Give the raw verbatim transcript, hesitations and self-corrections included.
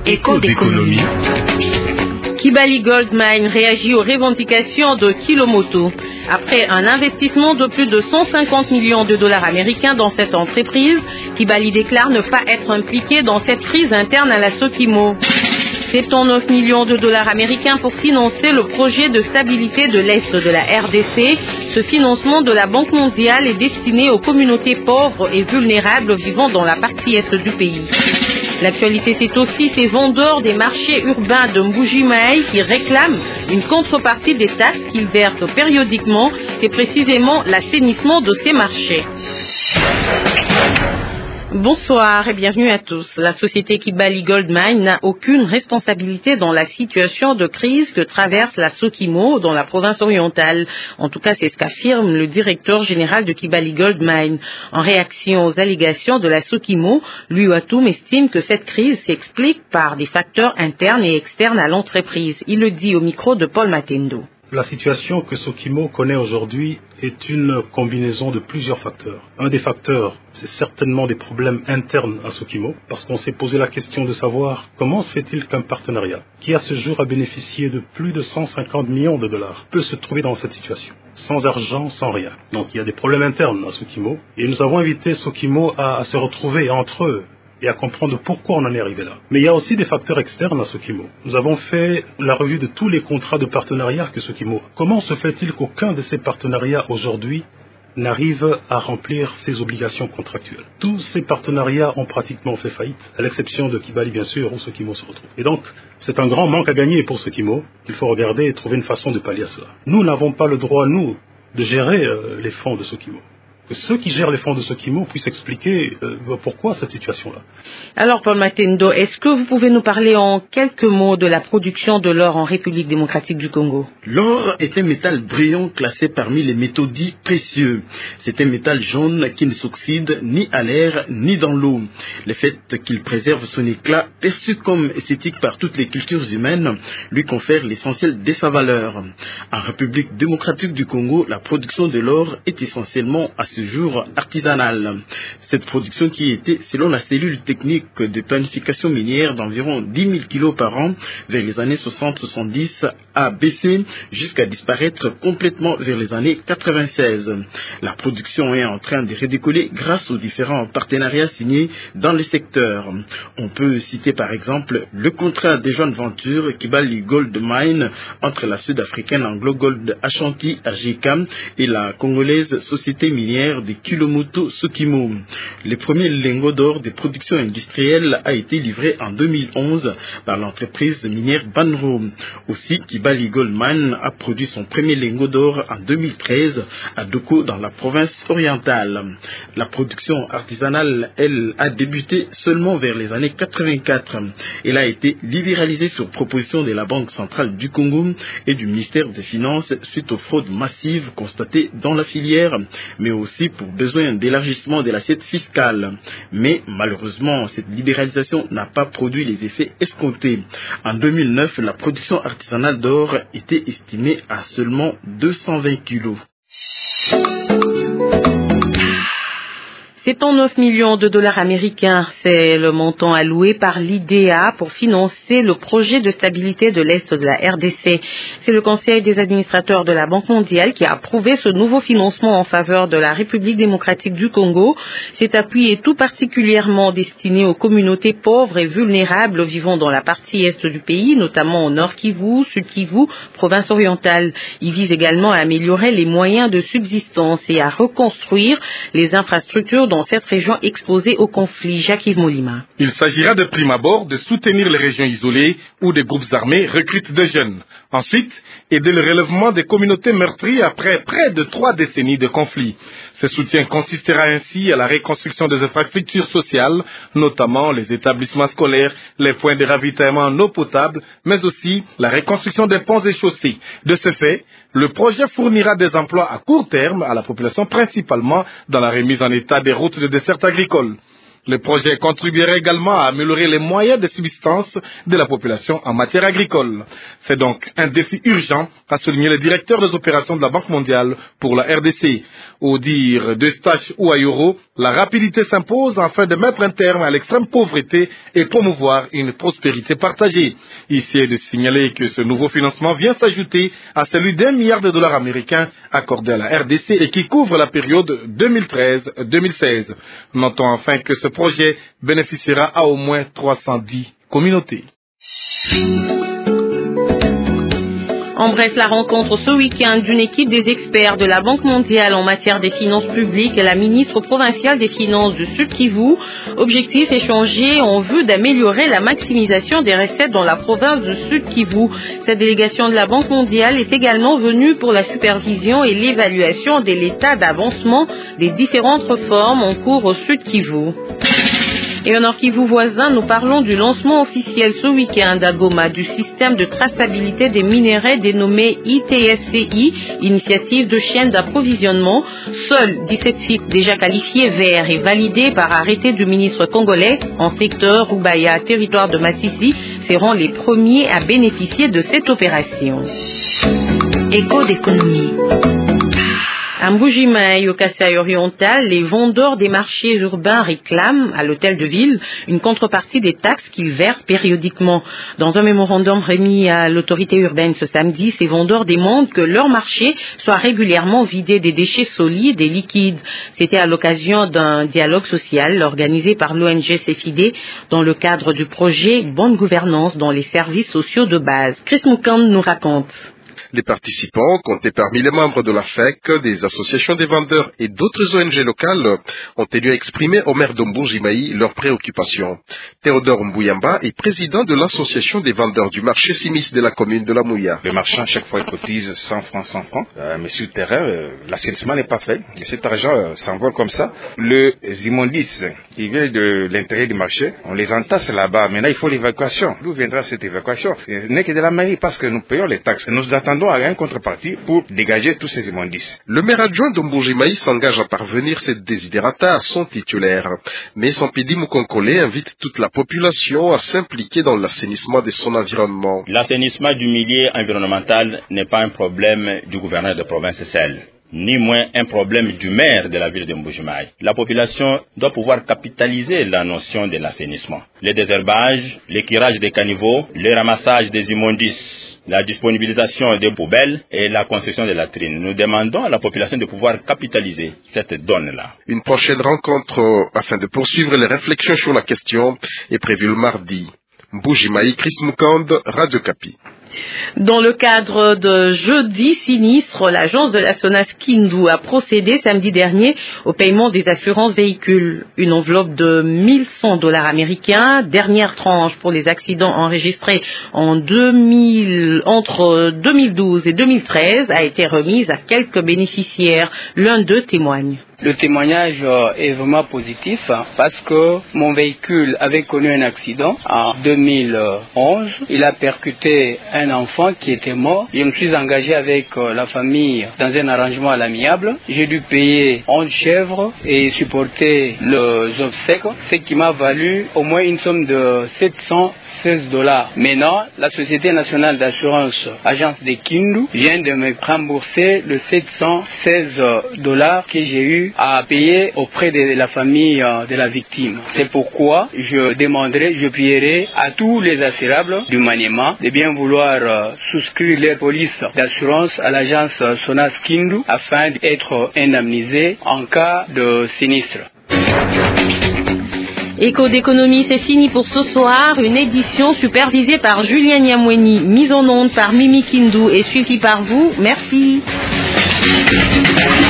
Écho d'économie. Kibali Gold Mine réagit aux revendications de Kilomoto. Après un investissement de plus de cent cinquante millions de dollars américains dans cette entreprise, Kibali déclare ne pas être impliqué dans cette crise interne à la Sokimo. soixante-neuf millions de dollars américains pour financer le projet de stabilité de l'Est de la R D C. Ce financement de la Banque mondiale est destiné aux communautés pauvres et vulnérables vivant dans la partie Est du pays. L'actualité, c'est aussi ces vendeurs des marchés urbains de Mbuji-Mayi qui réclament une contrepartie des taxes qu'ils versent périodiquement et précisément l'assainissement de ces marchés. Bonsoir et bienvenue à tous. La société Kibali Gold Mine n'a aucune responsabilité dans la situation de crise que traverse la Sokimo dans la province orientale. En tout cas, c'est ce qu'affirme le directeur général de Kibali Gold Mine. En réaction aux allégations de la Sokimo, Lui Watum estime que cette crise s'explique par des facteurs internes et externes à l'entreprise. Il le dit au micro de Paul Matendo. La situation que Sokimo connaît aujourd'hui est une combinaison de plusieurs facteurs. Un des facteurs, c'est certainement des problèmes internes à Sokimo, parce qu'on s'est posé la question de savoir comment se fait-il qu'un partenariat, qui à ce jour a bénéficié de plus de cent cinquante millions de dollars, peut se trouver dans cette situation, sans argent, sans rien. Donc il y a des problèmes internes à Sokimo, et nous avons invité Sokimo à, à se retrouver entre eux, et à comprendre pourquoi on en est arrivé là. Mais il y a aussi des facteurs externes à Sokimo. Nous avons fait la revue de tous les contrats de partenariat que Sokimo a. Comment se fait-il qu'aucun de ces partenariats aujourd'hui n'arrive à remplir ses obligations contractuelles? Tous ces partenariats ont pratiquement fait faillite, à l'exception de Kibali bien sûr, où Sokimo se retrouve. Et donc, c'est un grand manque à gagner pour Sokimo. Il faut regarder et trouver une façon de pallier à cela. Nous n'avons pas le droit, nous, de gérer euh, les fonds de Sokimo. Que ceux qui gèrent les fonds de Sokimo puissent expliquer euh, pourquoi cette situation-là. Alors, Paul Matendo, est-ce que vous pouvez nous parler en quelques mots de la production de l'or en République démocratique du Congo? L'or est un métal brillant classé parmi les métaux dits précieux. C'est un métal jaune qui ne s'oxyde ni à l'air ni dans l'eau. Le fait qu'il préserve son éclat, perçu comme esthétique par toutes les cultures humaines, lui confère l'essentiel de sa valeur. En République démocratique du Congo, la production de l'or est essentiellement à ce jour artisanale. Cette production qui était, selon la cellule technique de planification minière, d'environ dix mille kilos par an vers les années soixante soixante-dix, a baissé jusqu'à disparaître complètement vers les années quatre-vingt-seize. La production est en train de redécoller grâce aux différents partenariats signés dans le secteur. On peut citer par exemple le contrat de joint venture Kibali Gold Mine entre la sud-africaine Anglo Gold Ashanti A G K et la congolaise société minière de Kilomoto Sokimo. Le premier lingot d'or de production industrielle a été livré en deux mille onze par l'entreprise minière Banro. Aussi, Kibali Gold Mine a produit son premier lingot d'or en deux mille treize à Doko dans la province orientale. La production artisanale, elle, a débuté seulement vers les années quatre-vingt-quatre. Elle a été libéralisée sur proposition de la Banque centrale du Congo et du ministère des Finances suite aux fraudes massives constatées dans la filière, mais aussi pour besoin d'élargissement de l'assiette fiscale. Mais malheureusement, cette libéralisation n'a pas produit les effets escomptés. En deux mille neuf, la production artisanale d'or était estimée à seulement deux cent vingt kilos. soixante-neuf millions de dollars américains, c'est le montant alloué par l'I D A pour financer le projet de stabilité de l'Est de la R D C. C'est le Conseil des administrateurs de la Banque mondiale qui a approuvé ce nouveau financement en faveur de la République démocratique du Congo. Cet appui est tout particulièrement destiné aux communautés pauvres et vulnérables vivant dans la partie Est du pays, notamment au Nord Kivu, Sud Kivu, province orientale. Il vise également à améliorer les moyens de subsistance et à reconstruire les infrastructures dans cette région exposée au conflit. Jacques-Yves Molima. Il s'agira de prime abord de soutenir les régions isolées où des groupes armés recrutent des jeunes. Ensuite, aider le relèvement des communautés meurtries après près de trois décennies de conflit. Ce soutien consistera ainsi à la reconstruction des infrastructures sociales, notamment les établissements scolaires, les points de ravitaillement en eau potable, mais aussi la reconstruction des ponts et chaussées. De ce fait, le projet fournira des emplois à court terme à la population, principalement dans la remise en état des routes de desserte agricole. Le projet contribuerait également à améliorer les moyens de subsistance de la population en matière agricole. C'est donc un défi urgent, a souligné le directeur des opérations de la Banque mondiale pour la R D C. Au dire d'Eustache Ouayoro, la rapidité s'impose afin de mettre un terme à l'extrême pauvreté et promouvoir une prospérité partagée. Ici est de signaler que ce nouveau financement vient s'ajouter à celui d'un milliard de dollars américains accordé à la R D C et qui couvre la période deux mille treize deux mille seize. Notons enfin que ce projet bénéficiera à au moins trois cent dix communautés. En bref, la rencontre ce week-end d'une équipe des experts de la Banque mondiale en matière des finances publiques et la ministre provinciale des finances du Sud Kivu. Objectif échangé en vue d'améliorer la maximisation des recettes dans la province du Sud Kivu. Cette délégation de la Banque mondiale est également venue pour la supervision et l'évaluation de l'état d'avancement des différentes réformes en cours au Sud Kivu. Et au Nord Kivu voisin, nous parlons du lancement officiel ce week-end à Goma du système de traçabilité des minerais dénommé I T S C I, initiative de chaîne d'approvisionnement. Seuls dix-sept sites déjà qualifiés verts et validés par arrêté du ministre congolais en secteur Rubaya, territoire de Massissi, seront les premiers à bénéficier de cette opération. Écho d'économie. À Mbujimayi, au Kasaï oriental, les vendeurs des marchés urbains réclament à l'hôtel de ville une contrepartie des taxes qu'ils versent périodiquement. Dans un mémorandum remis à l'autorité urbaine ce samedi, ces vendeurs demandent que leur marché soit régulièrement vidé des déchets solides et liquides. C'était à l'occasion d'un dialogue social organisé par l'O N G C F I D dans le cadre du projet Bonne gouvernance dans les services sociaux de base. Chris Moukand nous raconte. Les participants, comptés parmi les membres de la F E C, des associations des vendeurs et d'autres O N G locales, ont tenu à exprimer au maire de Mbujimayi leurs préoccupations. Théodore Mbouyamba est président de l'association des vendeurs du marché Simis de la commune de la Mouya. Le marchand, chaque fois, il cotise cent francs, cent francs. Euh, mais sur le terrain, euh, l'assainissement n'est pas fait. Et cet argent euh, s'envole comme ça. Les immondices qui viennent de l'intérieur du marché, on les entasse là-bas. Maintenant, il faut l'évacuation. D'où viendra cette évacuation? Ce n'est que de la mairie parce que nous payons les taxes. Nous attendons à une contrepartie pour dégager tous ces immondices. Le maire adjoint de Mbujimayi s'engage à parvenir cette désiderata à son titulaire. Mais Sampidi Mukonkole invite toute la population à s'impliquer dans l'assainissement de son environnement. L'assainissement du milieu environnemental n'est pas un problème du gouverneur de province seul, ni moins un problème du maire de la ville de Mbujimayi. La population doit pouvoir capitaliser la notion de l'assainissement. Le désherbage, l'éclairage des caniveaux, le ramassage des immondices, la disponibilisation des poubelles et la construction de latrines. Nous demandons à la population de pouvoir capitaliser cette donne-là. Une prochaine rencontre afin de poursuivre les réflexions sur la question est prévue le mardi. Mbujimayi, Chris Moukand, Radio Kapi. Dans le cadre de Jeudi Sinistre, l'agence de la SONAS Kindu a procédé samedi dernier au paiement des assurances véhicules. Une enveloppe de mille cent dollars américains, dernière tranche pour les accidents enregistrés en deux mille, entre deux mille douze et deux mille treize, a été remise à quelques bénéficiaires. L'un d'eux témoigne. Le témoignage est vraiment positif parce que mon véhicule avait connu un accident en deux mille onze. Il a percuté un enfant qui était mort. Je me suis engagé avec la famille dans un arrangement à l'amiable. J'ai dû payer onze chèvres et supporter les obsèques, ce qui m'a valu au moins une somme de sept cent seize dollars. Maintenant, la Société nationale d'assurance, agence de Kindu, vient de me rembourser le sept cent seize dollars que j'ai eu à payer auprès de la famille de la victime. C'est pourquoi je demanderai, je prierai à tous les assurables du maniement de bien vouloir souscrire leur police d'assurance à l'agence SONAS Kindu afin d'être indemnisés en cas de sinistre. Écho d'économie, c'est fini pour ce soir. Une édition supervisée par Julien Niamweni, mise en onde par Mimi Kindu et suivie par vous. Merci.